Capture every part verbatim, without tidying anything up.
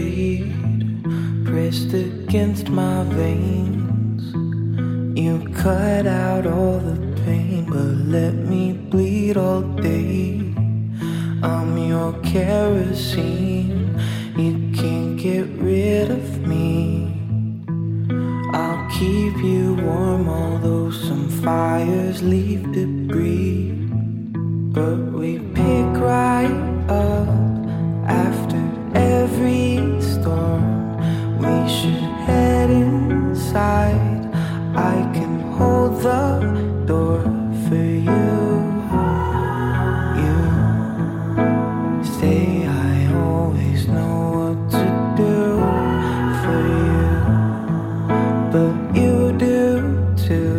blade pressed against my veins. You cut out all the pain, but let me bleed all day. I'm your kerosene, you can't get rid of me. I'll keep you warm, although some fires leave debris. But we pick right up after every storm. We should head inside. I can hold the door for you. You say I always know what to do for you, but you do too.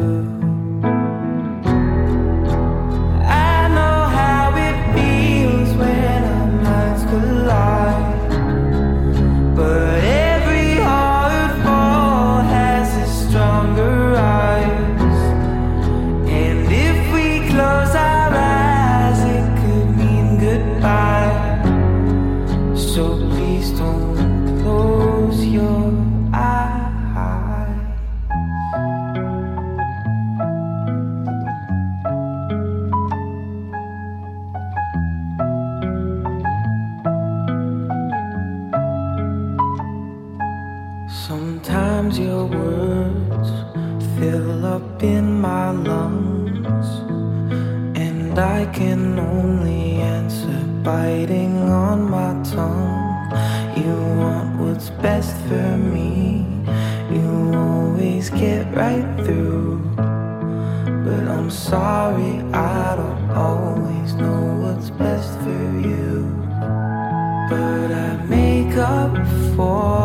Sometimes your words fill up in my lungs, and I can only answer biting on my tongue. You want what's best for me, you always get right through. But I'm sorry, I don't always know what's best for you. But I make up for